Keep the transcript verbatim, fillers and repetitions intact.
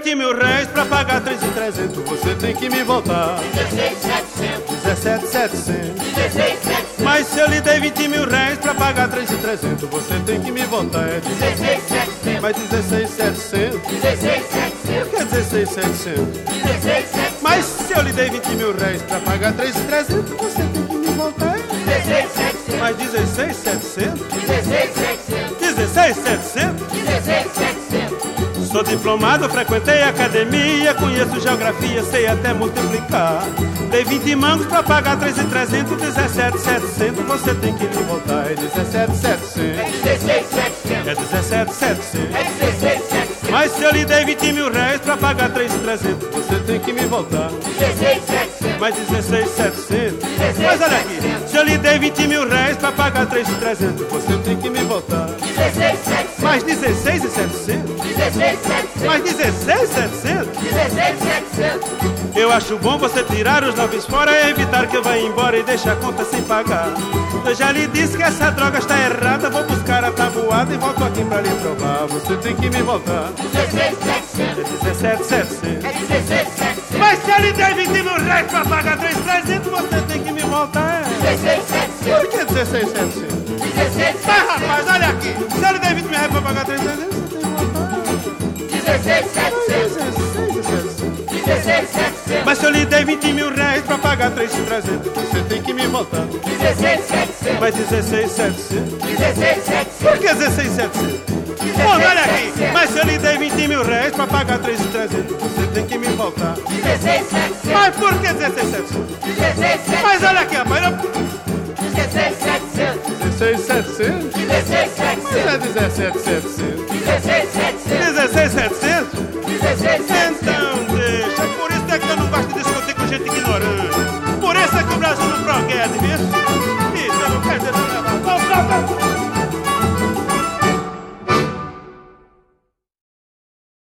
vinte mil réis pra pagar três mil e trezentos, você tem que me voltar dezesseis mil e setecentos, dezessete mil e setecentos. dezesseis mil e setecentos. Mas se eu lhe dei vinte mil réis pra pagar três mil e trezentos, você tem que me voltar é dezesseis mil e setecentos, mas dezesseis mil e setecentos. dezesseis mil e setecentos. Por que dezesseis mil e setecentos? dezesseis mil e setecentos. Mas se eu lhe dei vinte mil réis pra pagar três mil e trezentos, você tem que me voltar é dezesseis mil e setecentos. mas dezesseis mil e setecentos. dezesseis mil e setecentos. dezesseis mil e setecentos. dezesseis mil e setecentos. Sou diplomado, frequentei a academia, conheço geografia, sei até multiplicar. Dei vinte mangos pra pagar três mil e trezentos, dezessete mil e setecentos, você tem que me voltar é dezessete mil e setecentos. É dezesseis mil e setecentos. É dezessete mil e setecentos. É dezesseis mil e setecentos. Mas se eu lhe dei vinte mil réis pra pagar três mil e trezentos, você tem que me voltar dezesseis mil e setecentos. mas dezesseis mil e setecentos. dezesseis Mas olha mil e aqui, setecentos. se eu lhe dei vinte mil réis pra pagar três mil e trezentos, você tem que me voltar dezesseis mil e setecentos. mais dezesseis mil e setecentos. dezesseis mil e setecentos. Mais dezesseis mil e setecentos. dezesseis mil e setecentos. Eu acho bom você tirar os noves fora e evitar que eu vá embora e deixe a conta sem pagar. Eu já lhe disse que essa droga está errada, vou buscar a tabuada e volto aqui pra lhe provar. Você tem que me voltar dezesseis mil e setecentos. é dezessete mil e setecentos. É dezesseis mil e setecentos. Mas se eu lhe der vinte mil reais pra pagar três mil e trezentos, você tem que me voltar dezesseis mil e setecentos. Por que dezesseis mil e setecentos? dezesseis mil e Mas rapaz, olha aqui, se eu lhe der vinte mil reais pra pagar três mil e trezentos, você tem que voltar dezesseis mil e setecentos. dezesseis mil e setecentos. dezesseis mil e setecentos. Mas se eu lhe der vinte mil reais pra pagar três mil e trezentos, você tem que me voltar dezesseis mil e setecentos. mas dezesseis mil e setecentos. dezesseis mil e setecentos. Por que dezesseis mil e setecentos? Bom, olha aqui, mas se eu lhe dei vinte mil reais pra pagar três mil e trezentos, você tem que me voltar dezesseis mil e setecentos. mas por que dezesseis mil e setecentos? dezesseis mil e Mas olha aqui, rapaz, eu... dezesseis mil e setecentos. dezesseis mil e setecentos? dezesseis mil e Mas é setecentos. dezessete mil e setecentos. dezesseis mil e setecentos. dezesseis mil e setecentos? dezesseis mil e setecentos. Então,